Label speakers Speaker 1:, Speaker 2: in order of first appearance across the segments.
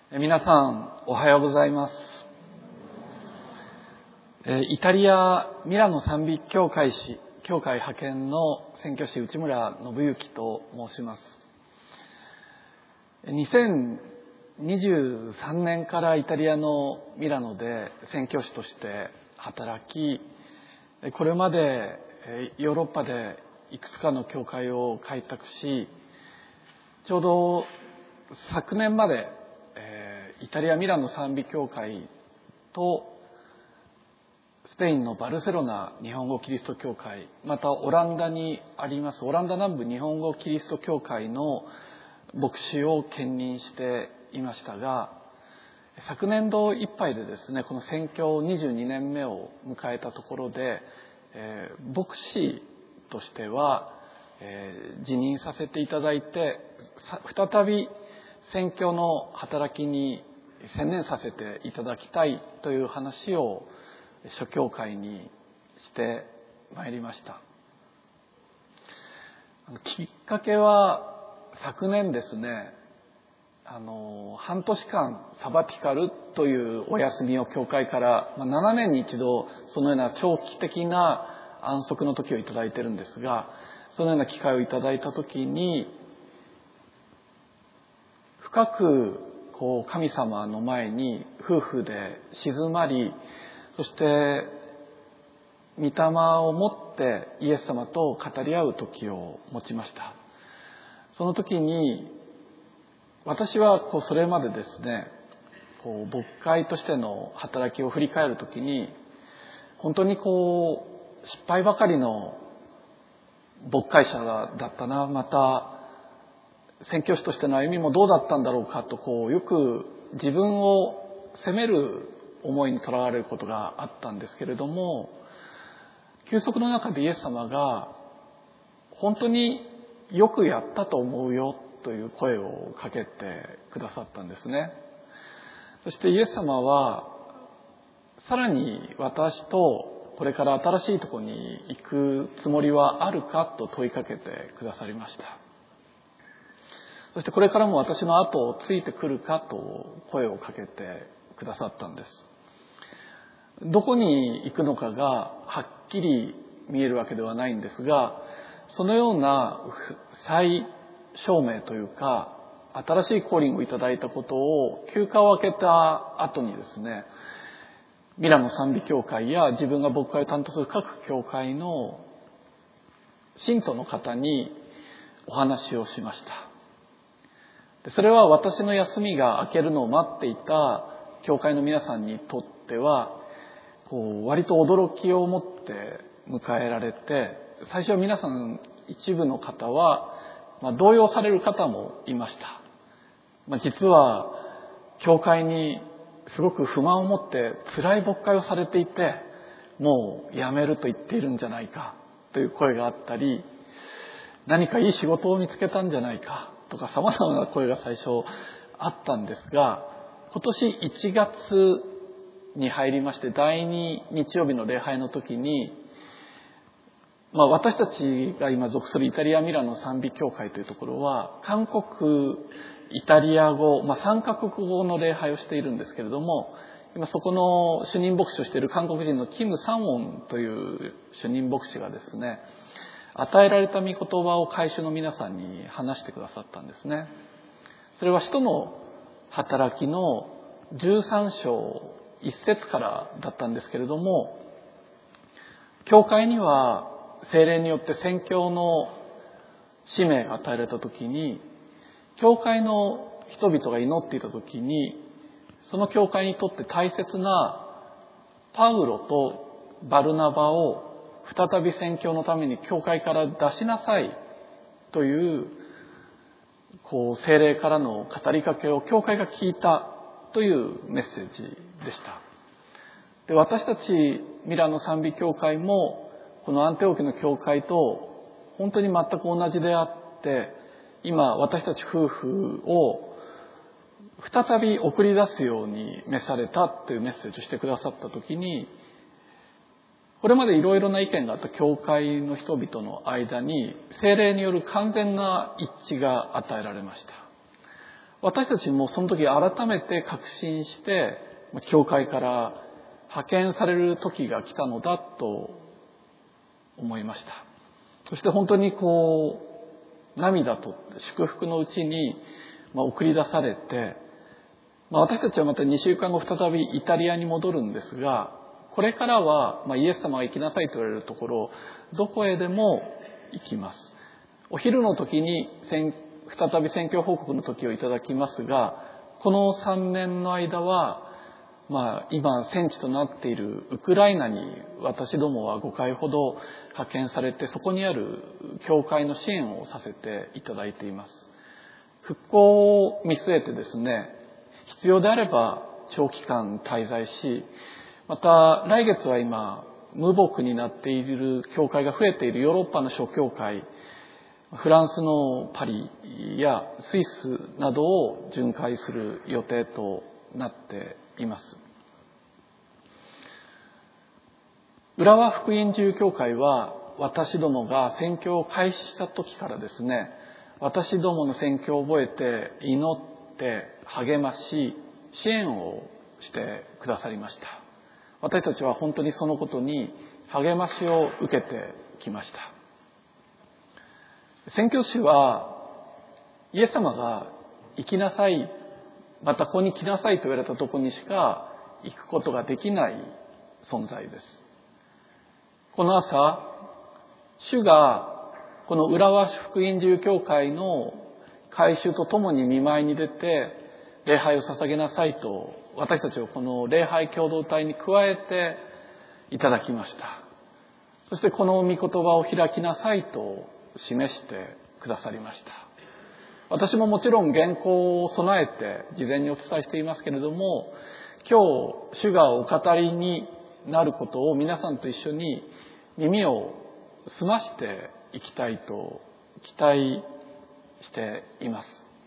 Speaker 1: 皆さんおはようございます。イタリアミラノ賛美教会派遣の宣教師内村信之と申します。2023年からイタリアのミラノで宣教師として働き、これまでヨーロッパでいくつかの教会を開拓し、ちょうど昨年までイタリアミラノ賛美教会とスペインのバルセロナ日本語キリスト教会、またオランダにありますオランダ南部日本語キリスト教会の牧師を兼任していましたが、昨年度いっぱいでですね、この宣教22年目を迎えたところで、牧師としては、辞任させていただいて、再び宣教の働きに専念させていただきたいという話を諸教会にしてまいりました。きっかけは昨年ですね、半年間サバティカルというお休みを教会から7年に一度そのような長期的な安息の時をいただいているんですが、そのような機会をいただいた時に深く神様の前に夫婦で静まり、そして御霊を持ってイエス様と語り合う時を持ちました。その時に私はそれまでですね、牧会としての働きを振り返る時に本当に失敗ばかりの牧会者だったな、また宣教師としての歩みもどうだったんだろうかとよく自分を責める思いにとらわれることがあったんですけれども、休息の中でイエス様が本当によくやったと思うよという声をかけてくださったんですね。そしてイエス様はさらに私とこれから新しいところに行くつもりはあるかと問いかけてくださりました。そしてこれからも私の後をついてくるかと声をかけてくださったんです。どこに行くのかがはっきり見えるわけではないんですが、そのような再証明というか新しいコーリングをいただいたことを休暇を明けた後にですね、ミラノ賛美教会や自分が牧会を担当する各教会の信徒の方にお話をしました。それは私の休みが明けるのを待っていた教会の皆さんにとっては割と驚きを持って迎えられて、最初は皆さん一部の方は動揺される方もいました。実は教会にすごく不満を持って辛い牧会をされていて、もう辞めると言っているんじゃないかという声があったり、何かいい仕事を見つけたんじゃないかとか様々な声が最初あったんですが、今年1月に入りまして第2日曜日の礼拝の時に、私たちが今属するイタリアミラノ賛美教会というところは韓国、イタリア語、3カ国語の礼拝をしているんですけれども、今そこの主任牧師をしている韓国人のキム・サンウォンという主任牧師がですね、与えられた御言葉を会衆の皆さんに話してくださったんですね。それは使徒の働きの13章1節からだったんですけれども、教会には聖霊によって宣教の使命が与えられた時に、教会の人々が祈っていた時に、その教会にとって大切なパウロとバルナバを再び宣教のために教会から出しなさいという聖霊からの語りかけを教会が聞いたというメッセージでした。で、私たちミラノ賛美教会もこのアンテオキの教会と本当に全く同じであって、今私たち夫婦を再び送り出すように召されたというメッセージをしてくださった時に、これまでいろいろな意見があった教会の人々の間に聖霊による完全な一致が与えられました。 私たちもその時改めて確信して、教会から派遣される時が来たのだと思いました。そして本当に涙と祝福のうちに送り出されて、私たちはまた2週間後再びイタリアに戻るんですが、これからはイエス様が行きなさいと言われるところ、どこへでも行きます。お昼の時に再び宣教報告の時をいただきますが、この3年の間は、今戦地となっているウクライナに私どもは5回ほど派遣されて、そこにある教会の支援をさせていただいています。復興を見据えてですね、必要であれば長期間滞在し、また来月は今無牧になっている教会が増えているヨーロッパの諸教会、フランスのパリやスイスなどを巡回する予定となっています。浦和福音自由教会は、私どもが宣教を開始した時からですね、私どもの宣教を覚えて祈って励まし支援をしてくださりました。私たちは本当にそのことに励ましを受けてきました。宣教師はイエス様が行きなさい、またここに来なさいと言われたところにしか行くことができない存在です。この朝、主がこの浦和福音自由教会の改宗とともに見舞いに出て礼拝を捧げなさいと、私たちをこの礼拝共同体に加えていただきました。そしてこの御言葉を開きなさいと示してくださりました。私ももちろん原稿を備えて事前にお伝えしていますけれども、今日主がお語りになることを皆さんと一緒に耳を澄ましていきたいと期待しています。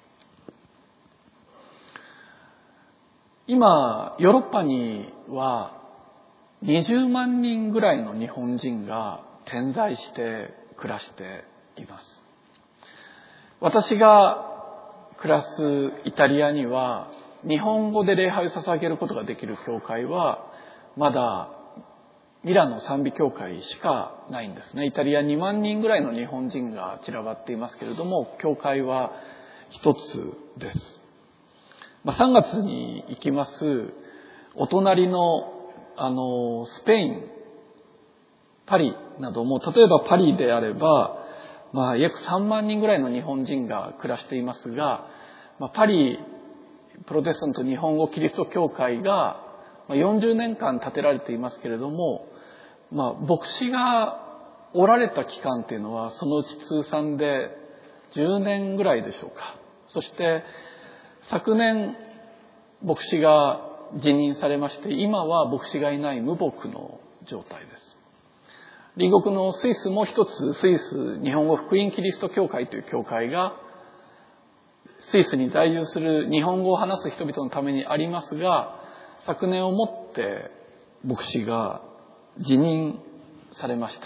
Speaker 1: 今ヨーロッパには20万人ぐらいの日本人が点在して暮らしています。私が暮らすイタリアには日本語で礼拝を捧げることができる教会はまだミラノ賛美教会しかないんですね。イタリア2万人ぐらいの日本人が散らばっていますけれども、教会は一つです。3月に行きますお隣のスペイン、パリなども、例えばパリであれば約3万人ぐらいの日本人が暮らしていますが、パリプロテスタント日本語キリスト教会が40年間建てられていますけれども、牧師がおられた期間というのはそのうち通算で10年ぐらいでしょうか。そして昨年牧師が辞任されまして、今は牧師がいない無牧の状態です。隣国のスイスも一つ、スイス日本語福音キリスト教会という教会がスイスに在住する日本語を話す人々のためにありますが、昨年をもって牧師が辞任されました。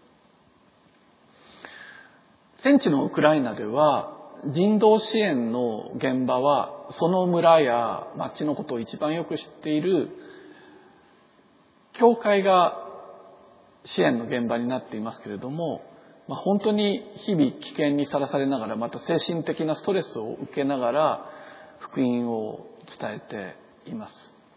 Speaker 1: 戦地のウクライナでは人道支援の現場はその村や町のことを一番よく知っている教会が支援の現場になっていますけれども、本当に日々危険にさらされながら、また精神的なストレスを受けながら福音を伝えています。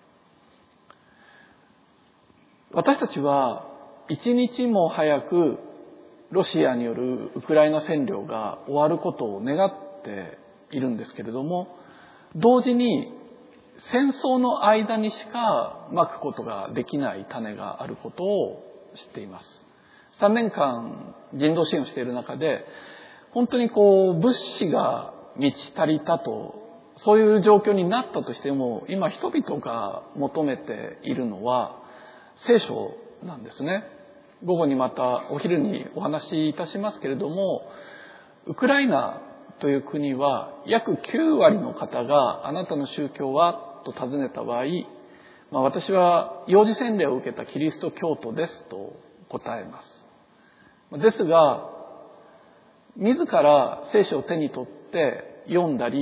Speaker 1: 私たちは一日も早くロシアによるウクライナ占領が終わることを願っているんですけれども、同時に戦争の間にしかまくことができない種があることを知っています。3年間人道支援をしている中で、本当に物資が満ち足りたと、そういう状況になったとしても、今人々が求めているのは聖書なんですね。午後にまたお昼にお話しいたしますけれども、ウクライナという国は約9割の方があなたの宗教はと尋ねた場合、私は幼児洗礼を受けたキリスト教徒ですと答えます。ですが、自ら聖書を手に取って読んだり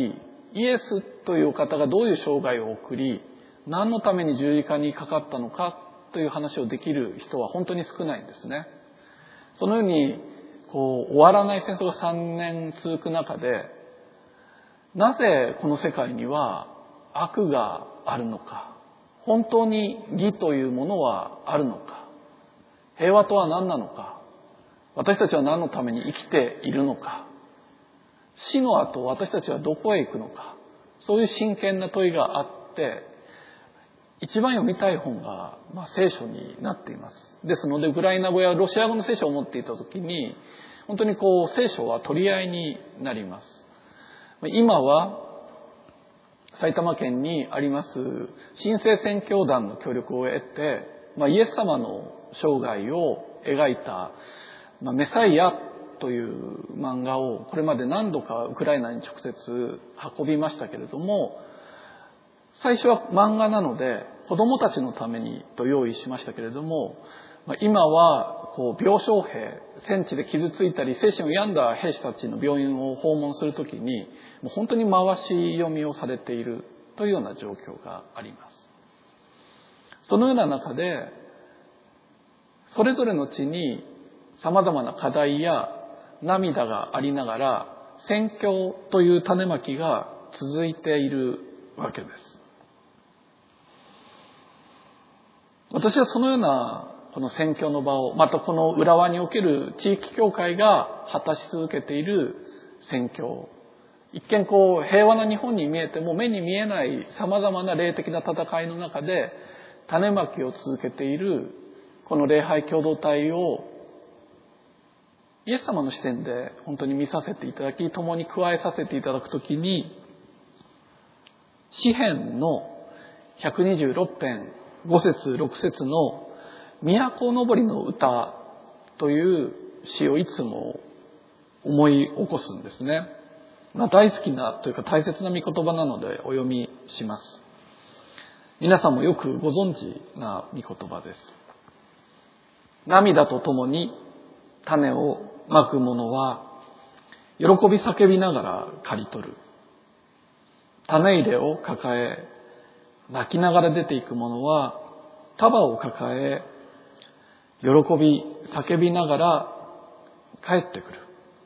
Speaker 1: イエスという方がどういう生涯を送り、何のために十字架にかかったのかという話をできる人は本当に少ないんですね。そのように終わらない戦争が3年続く中で、なぜこの世界には悪があるのか、本当に義というものはあるのか、平和とは何なのか、私たちは何のために生きているのか、死の後私たちはどこへ行くのか、そういう真剣な問いがあって、一番読みたい本が、聖書になっています。ですのでウクライナ語やロシア語の聖書を持っていたときに、本当に聖書は取り合いになります。今は埼玉県にあります新生宣教団の協力を得て、イエス様の生涯を描いた、メサイアという漫画をこれまで何度かウクライナに直接運びましたけれども、最初は漫画なので子供たちのためにと用意しましたけれども、今は病床兵、戦地で傷ついたり精神を病んだ兵士たちの病院を訪問するときに、もう本当に回し読みをされているというような状況があります。そのような中で、それぞれの地に様々な課題や涙がありながら、宣教という種まきが続いているわけです。私はそのようなこの宣教の場を、またこの浦和における地域教会が果たし続けている宣教、一見平和な日本に見えても目に見えない様々な霊的な戦いの中で種まきを続けているこの礼拝共同体をイエス様の視点で本当に見させていただき、共に加えさせていただくときに、詩編の126編5節6節の都のぼりの歌という詩をいつも思い起こすんですね。大好きなというか大切な御言葉なのでお読みします。皆さんもよくご存知な御言葉です。涙とともに種をまく者は喜び叫びながら刈り取る。種入れを抱え泣きながら出ていく者は束を抱え喜び叫びながら帰ってくる。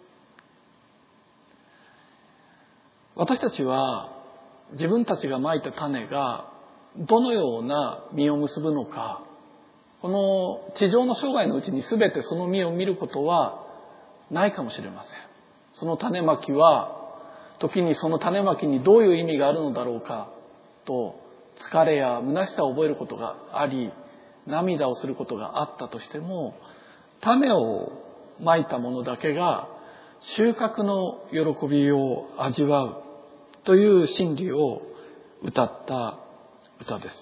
Speaker 1: 私たちは自分たちがまいた種がどのような実を結ぶのか、この地上の生涯のうちに全てその実を見ることはないかもしれません。その種まきは時にその種まきにどういう意味があるのだろうかと疲れや虚しさを覚えることがあり、涙をすることがあったとしても、種をまいた者だけが収穫の喜びを味わうという真理を歌った歌です。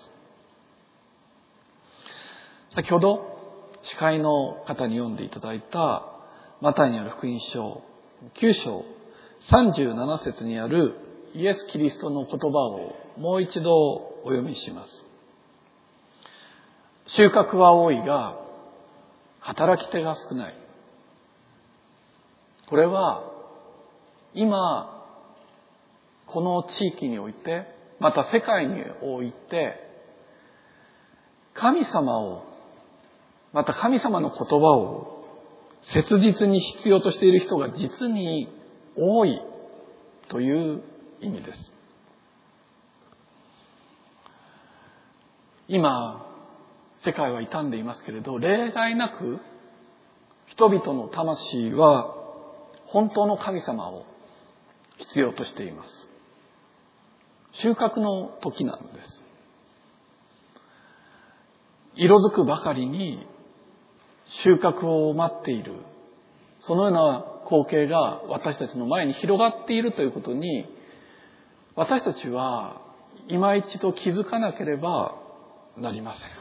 Speaker 1: 先ほど司会の方に読んでいただいたマタイにある福音書9章37節にあるイエス・キリストの言葉をもう一度お読みします。収穫は多いが働き手が少ない。これは今この地域において、また世界において、神様を、また神様の言葉を切実に必要としている人が実に多いという意味です。今世界は傷んでいますけれど、例外なく人々の魂は本当の神様を必要としています。収穫の時なんです。色づくばかりに収穫を待っている、そのような光景が私たちの前に広がっているということに、私たちは今一度気づかなければなりません。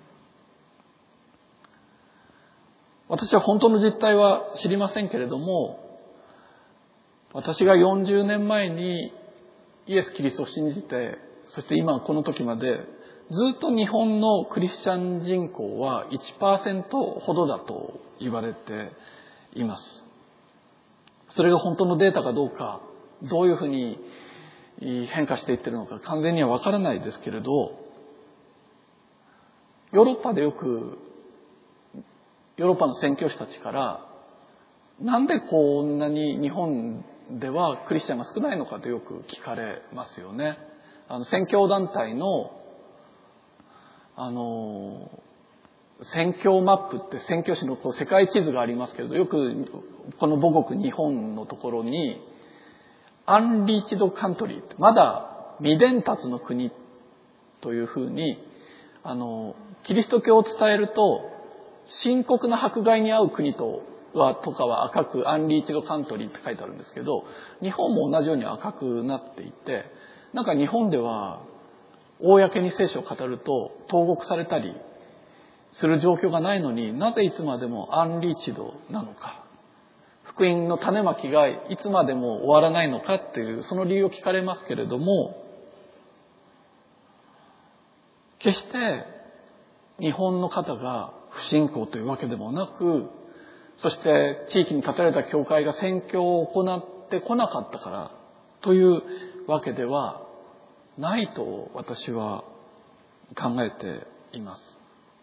Speaker 1: 私は本当の実態は知りませんけれども、私が40年前にイエス・キリストを信じて、そして今この時までずっと日本のクリスチャン人口は 1% ほどだと言われています。それが本当のデータかどうか、どういうふうに変化していっているのか完全にはわからないですけれど、ヨーロッパでよくヨーロッパの宣教師たちから、なんでこんなに日本ではクリスチャンが少ないのかとよく聞かれますよね。宣教団体の宣教マップって宣教師の世界地図がありますけれど、よくこの母国日本のところにアンリーチドカントリー、まだ未伝達の国というふうにキリスト教を伝えると深刻な迫害に遭う国とかは赤くアンリーチドカントリーって書いてあるんですけど、日本も同じように赤くなっていて、なんか日本では公に聖書を語ると投獄されたりする状況がないのに、なぜいつまでもアンリーチドなのか、福音の種まきがいつまでも終わらないのかっていう、その理由を聞かれますけれども、決して日本の方が不信仰というわけでもなく、そして地域に建てられた教会が宣教を行ってこなかったからというわけではないと私は考えています。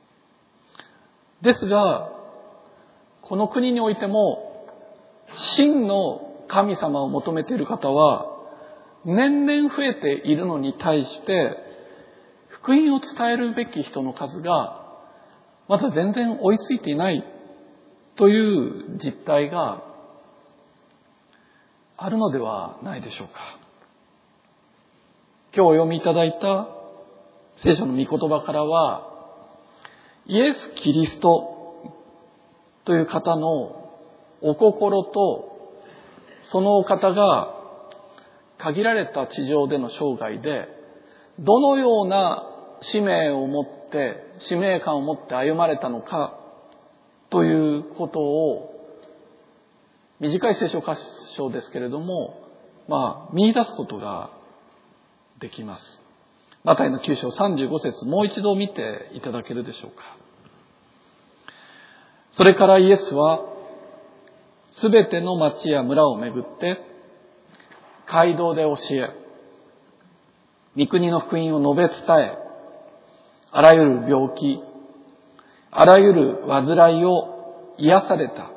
Speaker 1: ですが、この国においても真の神様を求めている方は年々増えているのに対して、福音を伝えるべき人の数がまだ全然追いついていないという実態があるのではないでしょうか。今日お読みいただいた聖書の御言葉からは、イエス・キリストという方のお心と、そのお方が限られた地上での生涯でどのような使命感を持って歩まれたのかということを、短い聖書箇所ですけれども、見出すことができます。マタイの9章35節、もう一度見ていただけるでしょうか。それからイエスはすべての町や村を巡って街道で教え、御国の福音を述べ伝え、あらゆる病気、あらゆる患いを癒された。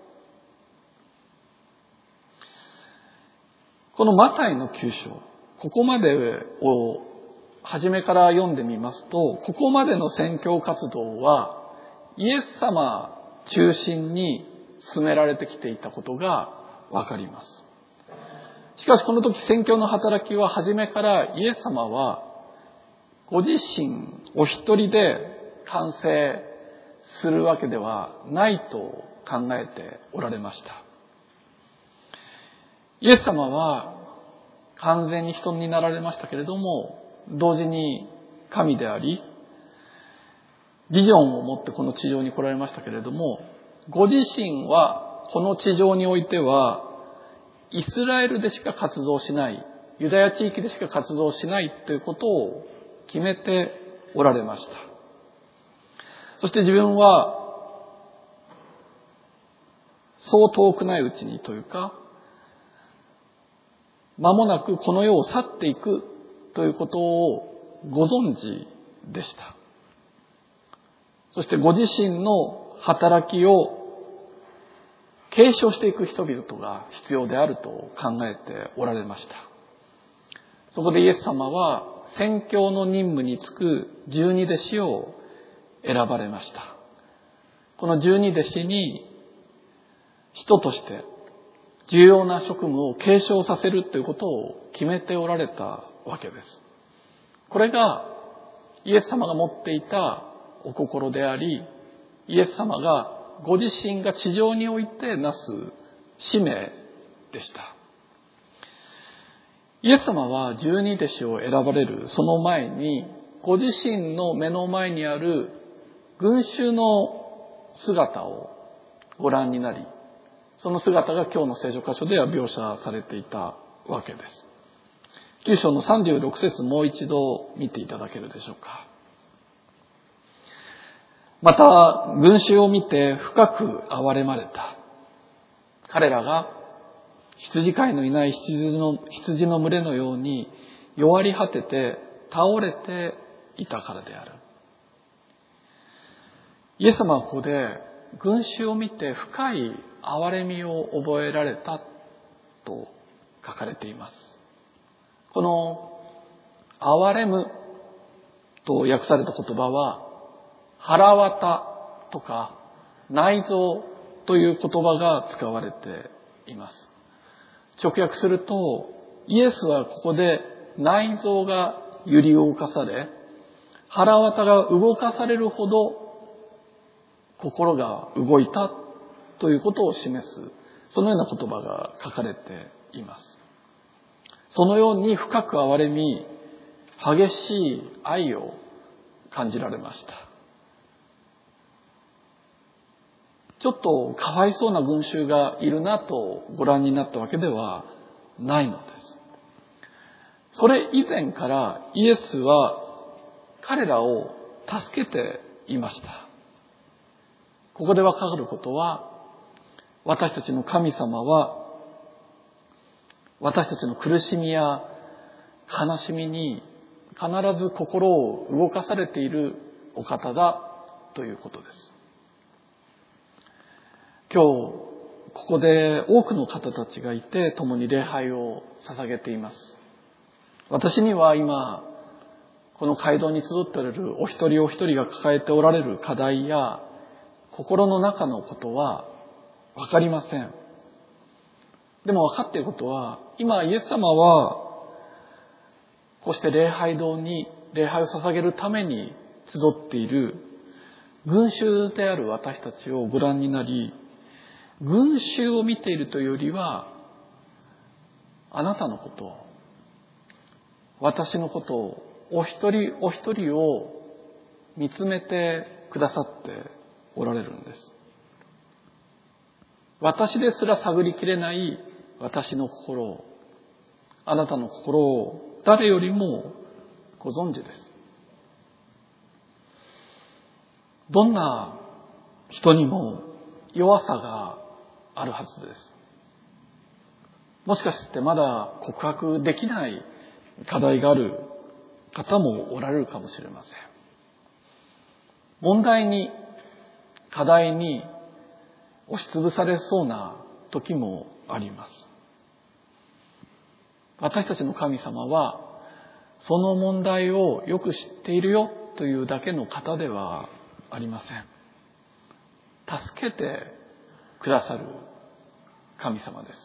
Speaker 1: このマタイの9章、ここまでを初めから読んでみますと、ここまでの宣教活動はイエス様中心に進められてきていたことがわかります。しかしこの時宣教の働きは初めからイエス様はご自身お一人で完成するわけではないと考えておられました。イエス様は完全に人になられましたけれども、同時に神であり、ビジョンを持ってこの地上に来られましたけれども、ご自身はこの地上においてはイスラエルでしか活動しない、ユダヤ地域でしか活動しないということを決めておられました。そして自分はそう遠くないうちにというか、間もなくこの世を去っていくということをご存知でした。そしてご自身の働きを継承していく人々が必要であると考えておられました。そこでイエス様は宣教の任務に就く十二弟子を選ばれました。この十二弟子に人として重要な職務を継承させるということを決めておられたわけです。これがイエス様が持っていたお心であり、イエス様がご自身が地上においてなす使命でした。イエス様は十二弟子を選ばれるその前に、ご自身の目の前にある群衆の姿をご覧になり、その姿が今日の聖書箇所では描写されていたわけです。9章の36節もう一度見ていただけるでしょうか。また群衆を見て深く憐れまれた。彼らが羊飼いのいない羊の群れのように弱り果てて倒れていたからである。イエス様はここで群衆を見て深い憐れみを覚えられたと書かれています。この憐れむと訳された言葉は、腹渡とか内臓という言葉が使われています。直訳すると、イエスはここで内臓が揺り動かされ、腹渡が動かされるほど心が動いたということを示す、そのような言葉が書かれています。そのように深く憐れみ、激しい愛を感じられました。ちょっとかわいそうな群衆がいるなとご覧になったわけではないのです。それ以前からイエスは彼らを助けていました。ここでわかることは、私たちの神様は私たちの苦しみや悲しみに必ず心を動かされているお方だということです。今日ここで多くの方たちがいて共に礼拝を捧げています。私には今この街道に集っておられるお一人お一人が抱えておられる課題や心の中のことはわかりません。でも分かっていることは、今イエス様はこうして礼拝堂に礼拝を捧げるために集っている群衆である私たちをご覧になり、群衆を見ているというよりは、あなたのことを、私のことを、お一人お一人を見つめてくださっておられるんです。私ですら探りきれない私の心を、あなたの心を誰よりもご存知です。どんな人にも弱さがあるはずです。もしかしてまだ告白できない課題がある方もおられるかもしれません。問題に、課題に押しつぶされそうな時もあります。私たちの神様はその問題をよく知っているよというだけの方ではありません。助けてくださる神様です。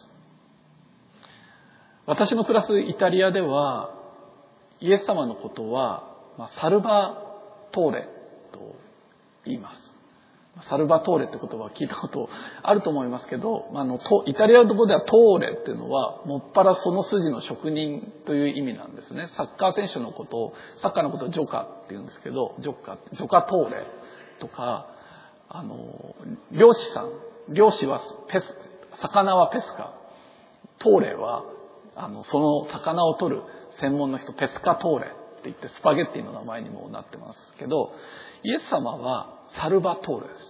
Speaker 1: 私の暮らすイタリアではイエス様のことはサルバトーレと言います。サルバトーレって言葉は聞いたことあると思いますけど、イタリア語ではトーレっていうのはもっぱらその筋の職人という意味なんですね。サッカー選手のことを、サッカーのことをジョカって言うんですけど、ジョカトーレとか、漁師さん、漁師は魚はペスカ、トーレはその魚を取る専門の人、ペスカトーレって言ってスパゲッティの名前にもなってますけど、イエス様はサルバトーレです。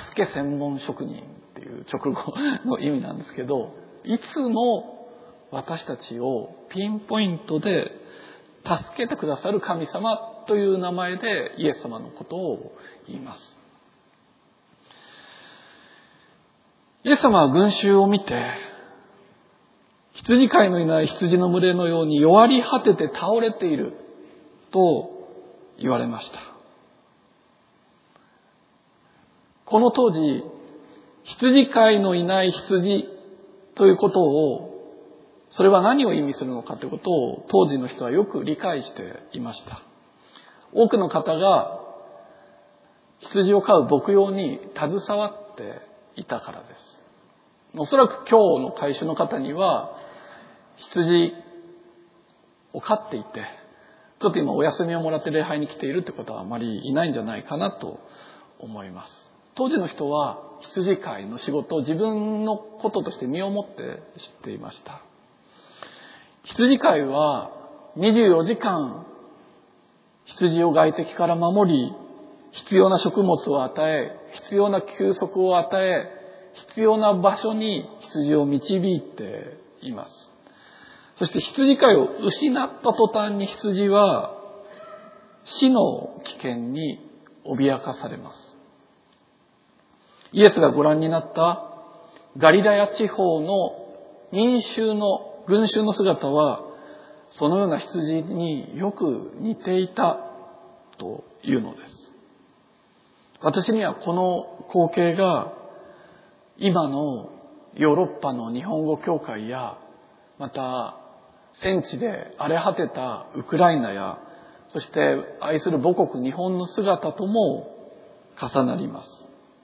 Speaker 1: 助け専門職人っていう直語の意味なんですけど、いつも私たちをピンポイントで助けてくださる神様という名前でイエス様のことを言います。イエス様は群衆を見て、羊飼いのいない羊の群れのように弱り果てて倒れていると言われました。この当時、羊飼いのいない羊ということを、それは何を意味するのかということを当時の人はよく理解していました。多くの方が羊を飼う牧羊に携わっていたからです。おそらく今日の大衆の方には羊を飼っていて、ちょっと今お休みをもらって礼拝に来ているという方はあまりいないんじゃないかなと思います。当時の人は羊飼いの仕事を自分のこととして身をもって知っていました。羊飼いは24時間羊を外敵から守り、必要な食物を与え、必要な休息を与え、必要な場所に羊を導いています。 そして羊飼いを失った途端に羊は死の危険に脅かされます。イエスがご覧になったガリラヤ地方の群衆の姿は、そのような羊によく似ていたというのです。私にはこの光景が今のヨーロッパの日本語教会や、また戦地で荒れ果てたウクライナや、そして愛する母国日本の姿とも重なります。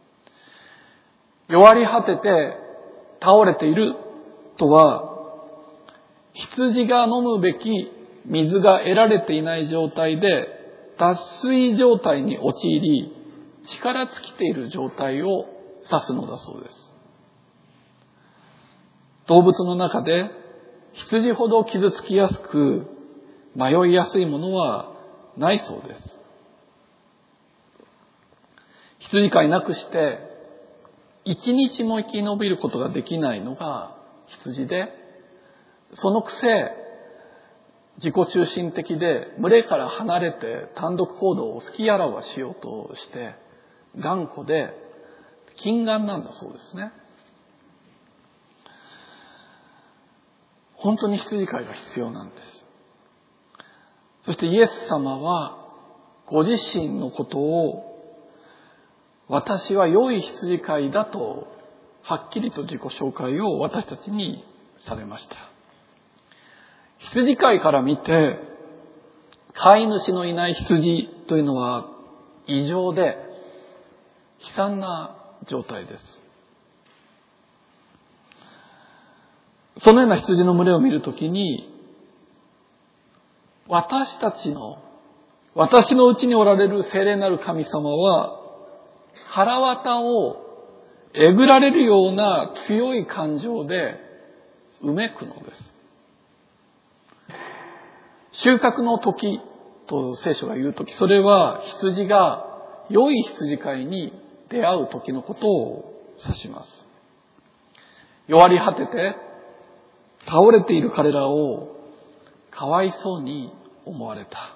Speaker 1: 弱り果てて倒れているとは、羊が飲むべき水が得られていない状態で脱水状態に陥り、力尽きている状態を指すのだそうです。動物の中で羊ほど傷つきやすく迷いやすいものはないそうです。羊飼いなくして一日も生き延びることができないのが羊で、そのくせ自己中心的で群れから離れて単独行動を好きあらばしようとして頑固で禁眼なんだそうですね。本当に羊飼いが必要なんです。そしてイエス様はご自身のことを、私は良い羊飼いだとはっきりと自己紹介を私たちにされました。羊飼いから見て飼い主のいない羊というのは異常で悲惨な状態です。そのような羊の群れを見るときに、私のうちにおられる聖霊なる神様は、腹渡をえぐられるような強い感情でうめくのです。収穫の時と聖書が言うとき、それは羊が良い羊飼いに出会う時のことを指します。弱り果てて倒れている彼らをかわいそうに思われた。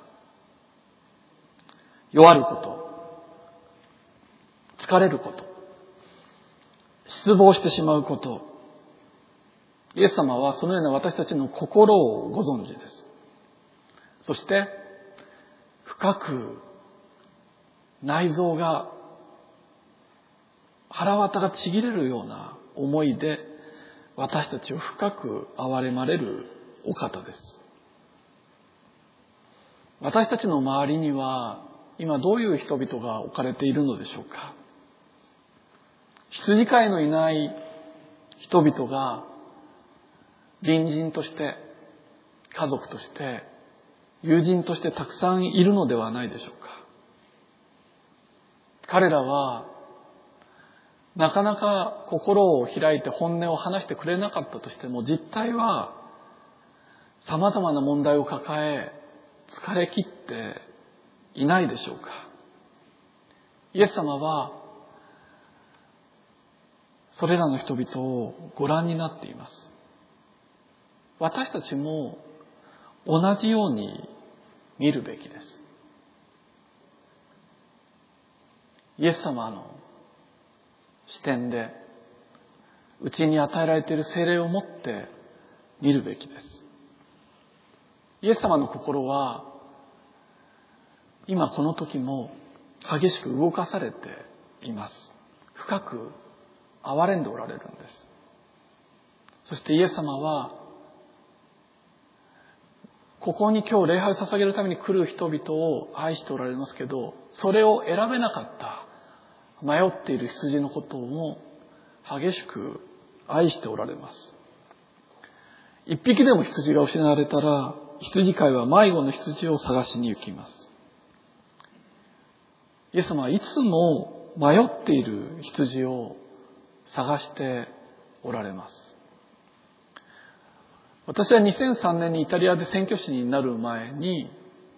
Speaker 1: 弱ること、疲れること、失望してしまうこと、イエス様はそのような私たちの心をご存知です。そして深く内臓が、腹渡がちぎれるような思いで私たちを深く憐れまれるお方です。私たちの周りには今どういう人々が置かれているのでしょうか。羊飼いのいない人々が隣人として、家族として、友人としてたくさんいるのではないでしょうか。彼らはなかなか心を開いて本音を話してくれなかったとしても、実態は様々な問題を抱え疲れ切っていないでしょうか。イエス様はそれらの人々をご覧になっています。私たちも同じように見るべきです。イエス様の視点で、うちに与えられている聖霊を持って見るべきです。イエス様の心は今この時も激しく動かされています。深く憐れんでおられるんです。そしてイエス様はここに今日礼拝を捧げるために来る人々を愛しておられますけど、それを選べなかった迷っている羊のことも激しく愛しておられます。一匹でも羊が失われたら、羊飼いは迷子の羊を探しに行きます。イエス様はいつも迷っている羊を探しておられます。私は2003年にイタリアで宣教師になる前に、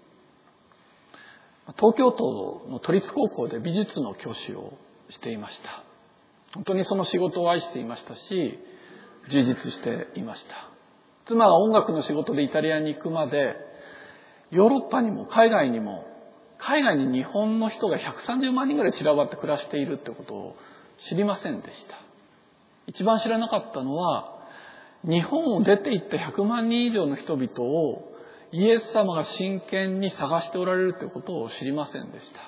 Speaker 1: 東京都の都立高校で美術の教師をしていました。本当にその仕事を愛していましたし、充実していました。 妻が音楽の仕事でイタリアに行くまで、ヨーロッパにも海外に日本の人が130万人ぐらい散らばって暮らしているってことを知りませんでした。一番知らなかったのは、日本を出て行った100万人以上の人々をイエス様が真剣に探しておられるということを知りませんでした。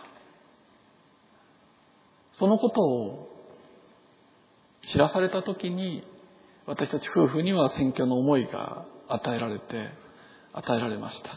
Speaker 1: そのことを知らされたときに、私たち夫婦には宣教の思いが与えられました。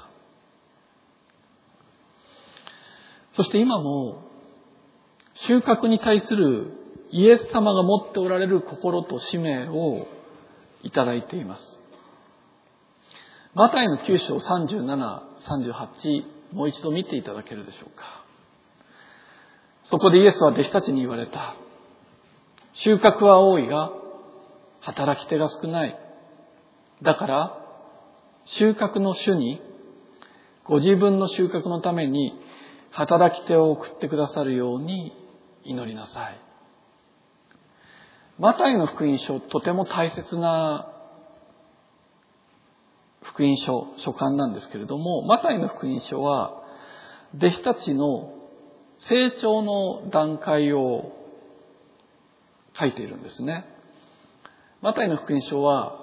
Speaker 1: そして今も収穫に対するイエス様が持っておられる心と使命をいただいています。マタイの9章37、38、もう一度見ていただけるでしょうか。そこでイエスは弟子たちに言われた。収穫は多いが、働き手が少ない。だから、収穫の主に、ご自分の収穫のために、働き手を送ってくださるように祈りなさい。マタイの福音書、とても大切な福音書、書簡なんですけれども、マタイの福音書は、弟子たちの成長の段階を書いているんですね。マタイの福音書は、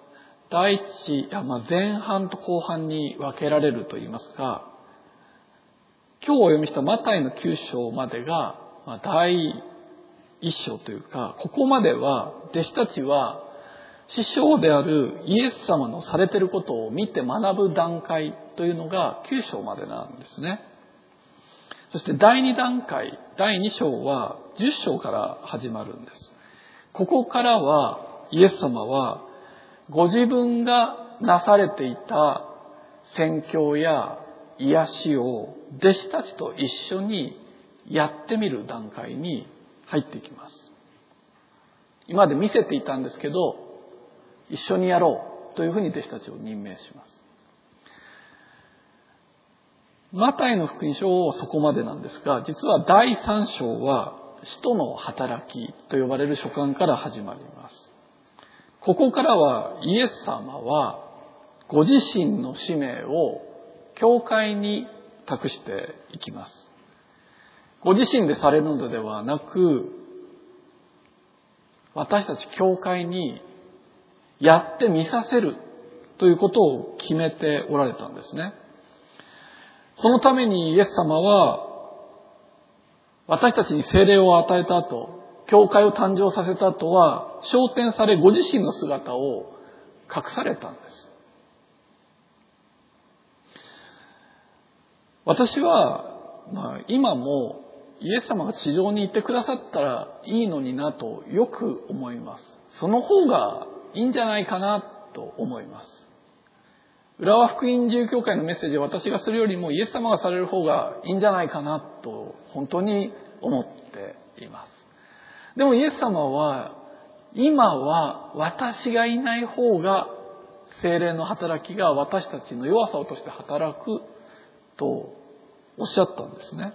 Speaker 1: 前半と後半に分けられると言いますか、今日お読みしたマタイの9章までが、第1章というか、ここまでは弟子たちは師匠であるイエス様のされていることを見て学ぶ段階というのが9章までなんですね。そして第2段階、第2章は10章から始まるんです。ここからはイエス様はご自分がなされていた宣教や癒しを弟子たちと一緒にやってみる段階に入っていきます。今まで見せていたんですけど、一緒にやろうというふうに弟子たちを任命します。マタイの福音書はそこまでなんですが、実は第3章は使徒の働きと呼ばれる書簡から始まります。ここからはイエス様はご自身の使命を教会に託していきます。ご自身でされるのではなく、私たち教会にやってみさせるということを決めておられたんですね。そのためにイエス様は私たちに聖霊を与えた後、教会を誕生させた後は昇天されご自身の姿を隠されたんです。私は、今もイエス様が地上にいてくださったらいいのになとよく思います。その方がいいんじゃないかなと思います。浦和福音自由教会のメッセージを私がするよりもイエス様がされる方がいいんじゃないかなと本当に思っています。でもイエス様は今は私がいない方が聖霊の働きが私たちの弱さをとして働くとおっしゃったんですね。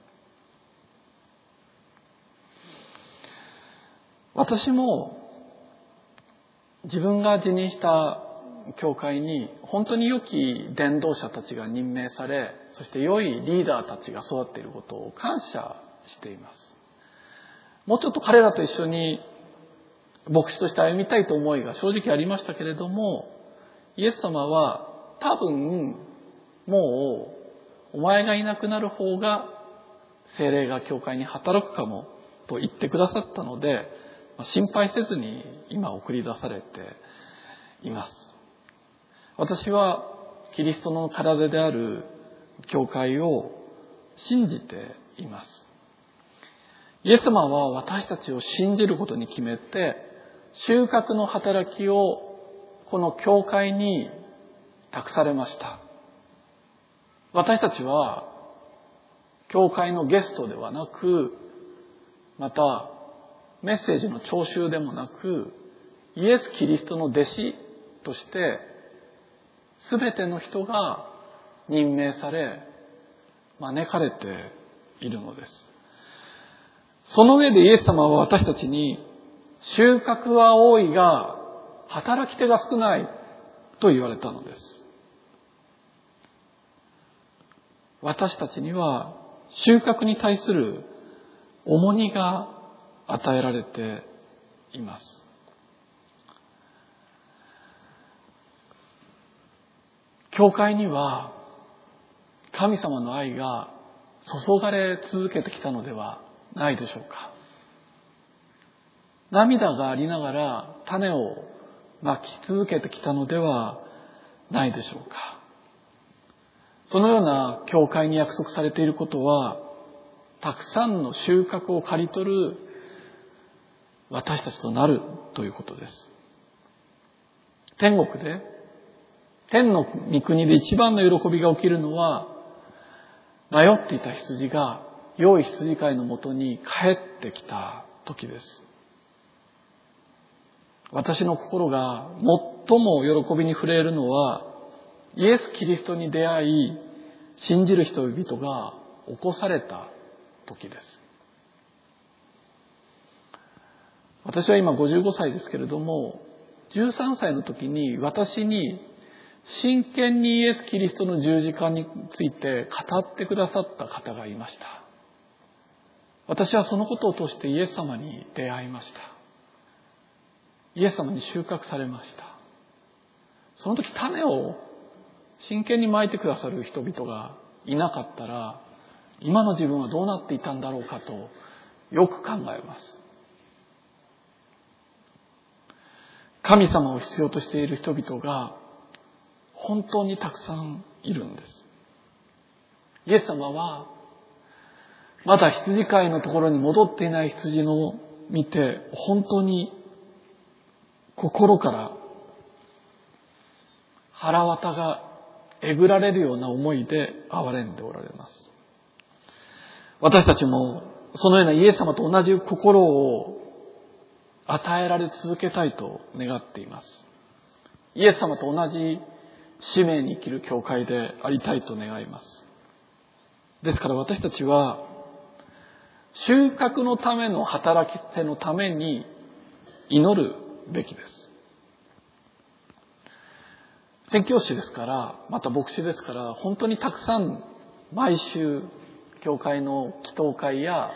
Speaker 1: 私も自分が辞任した教会に本当に良き伝道者たちが任命され、そして良いリーダーたちが育っていることを感謝しています。もうちょっと彼らと一緒に牧師として歩みたいと思いが正直ありましたけれども、イエス様は多分もうお前がいなくなる方が聖霊が教会に働くかもと言ってくださったので、心配せずに今送り出されています。私はキリストの体である教会を信じています。イエス様は私たちを信じることに決めて、収穫の働きをこの教会に託されました。私たちは教会のゲストではなく、またメッセージの聴衆でもなく、イエス・キリストの弟子として全ての人が任命され招かれているのです。その上でイエス様は私たちに、収穫は多いが働き手が少ない。 と言われたのです。私たちには収穫に対する重荷が与えられています。教会には神様の愛が注がれ続けてきたのではないでしょうか。涙がありながら種をまき続けてきたのではないでしょうか。そのような教会に約束されていることは、たくさんの収穫を刈り取る私たちとなるということです。天国で、天の御国で一番の喜びが起きるのは、迷っていた羊が良い羊飼いのもとに帰ってきた時です。私の心が最も喜びに触れるのは、イエス・キリストに出会い、信じる人々が起こされた時です。私は今55歳ですけれども、13歳の時に私に真剣にイエス・キリストの十字架について語ってくださった方がいました。私はそのことを通してイエス様に出会いました。イエス様に収穫されました。その時種を真剣にまいてくださる人々がいなかったら、今の自分はどうなっていたんだろうかとよく考えます。神様を必要としている人々が本当にたくさんいるんです。イエス様はまだ羊飼いのところに戻っていない羊を見て、本当に心から腹渡がえぐられるような思いで憐れんでおられます。私たちもそのようなイエス様と同じ心を与えられ続けたいと願っています。イエス様と同じ使命に生きる教会でありたいと願います。ですから私たちは収穫のための働き手のために祈るべきです。宣教師ですから、また牧師ですから、本当にたくさん毎週教会の祈祷会や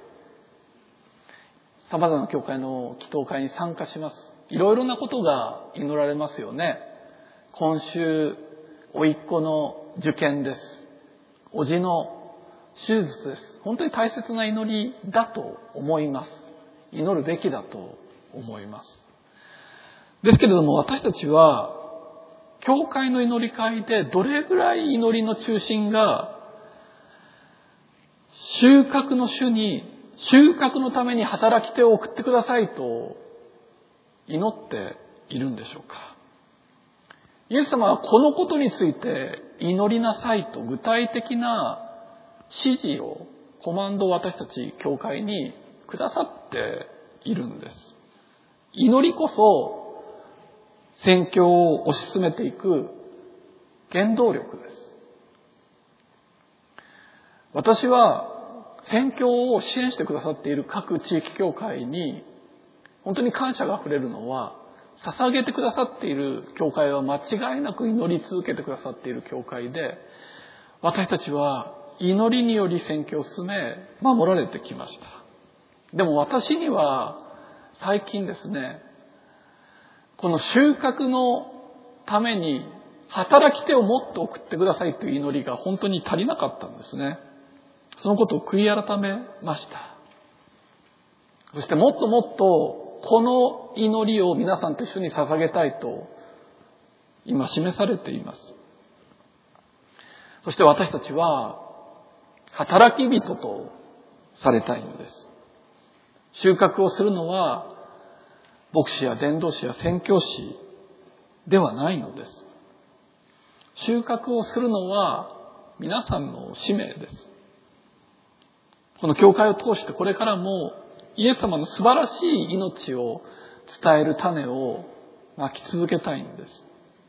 Speaker 1: 様々な教会の祈祷会に参加します。いろいろなことが祈られますよね。今週、甥っ子の受験です。叔父の手術です。本当に大切な祈りだと思います。祈るべきだと思います。ですけれども、私たちは教会の祈り会でどれぐらい祈りの中心が収穫の主に収穫のために働き手を送ってくださいと祈っているんでしょうか。イエス様はこのことについて祈りなさいと具体的な指示を、コマンドを私たち教会にくださっているんです。祈りこそ宣教を推し進めていく原動力です。私は宣教を支援してくださっている各地域教会に本当に感謝があふれるのは、捧げてくださっている教会は間違いなく祈り続けてくださっている教会で、私たちは祈りにより宣教を進め守られてきました。でも私には最近ですね、この収穫のために働き手をもっと送ってくださいという祈りが本当に足りなかったんですね。そのことを悔い改めました。そしてもっともっとこの祈りを皆さんと一緒に捧げたいと今示されています。そして私たちは働き人とされたいのです。収穫をするのは牧師や伝道師や宣教師ではないのです。収穫をするのは皆さんの使命です。この教会を通してこれからもイエス様の素晴らしい命を伝える種をまき続けたいんです。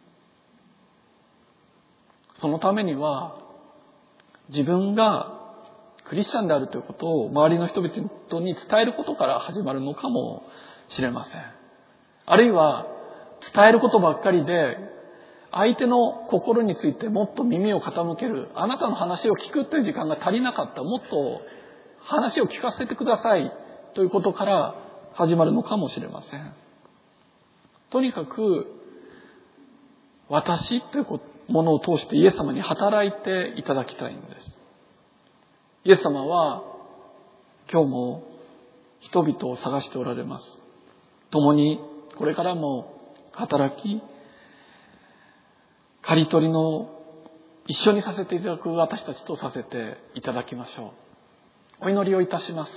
Speaker 1: そのためには自分がクリスチャンであるということを周りの人々に伝えることから始まるのかもしれません。あるいは伝えることばっかりで相手の心についてもっと耳を傾ける、あなたの話を聞くという時間が足りなかった、もっと話を聞かせてくださいということから始まるのかもしれません。とにかく私というものを通してイエス様に働いていただきたいんです。イエス様は今日も人々を探しておられます。共にこれからも働き、刈り取りの一緒にさせていただく私たちとさせていただきましょう。お祈りをいたします。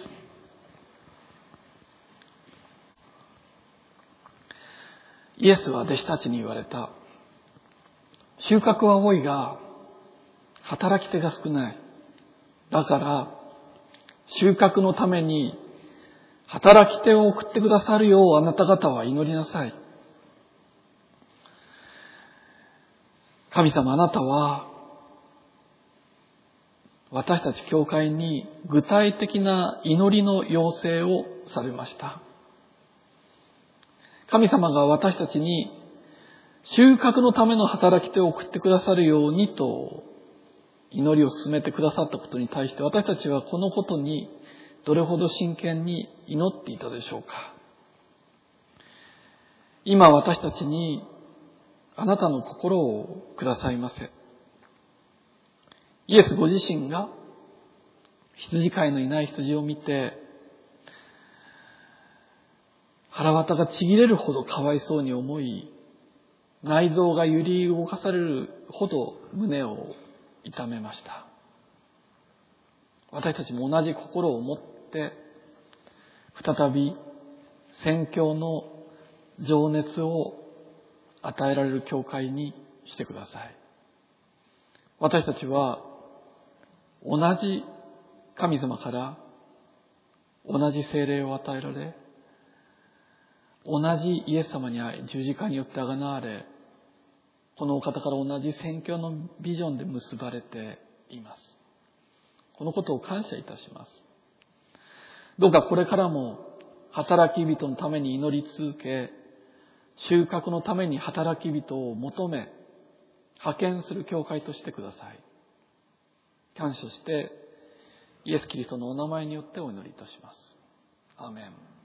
Speaker 1: イエスは弟子たちに言われた。収穫は多いが働き手が少ない。だから収穫のために働き手を送ってくださるようあなた方は祈りなさい。神様、あなたは私たち教会に具体的な祈りの要請をされました。神様が私たちに収穫のための働き手を送ってくださるようにと祈りを進めてくださったことに対して私たちはこのことにどれほど真剣に祈っていたでしょうか。今私たちにあなたの心をくださいませ。イエスご自身が羊飼いのいない羊を見て腹渡がちぎれるほどかわいそうに思い、内臓が揺り動かされるほど胸を痛めました。私たちも同じ心を持って再び宣教の情熱を与えられる教会にしてください。私たちは同じ神様から同じ聖霊を与えられ、同じイエス様に会い、十字架によって贖われ、このお方から同じ宣教のビジョンで結ばれています。このことを感謝いたします。どうかこれからも働き人のために祈り続け、収穫のために働き人を求め、派遣する教会としてください。感謝して、イエス・キリストのお名前によってお祈りいたします。アーメン。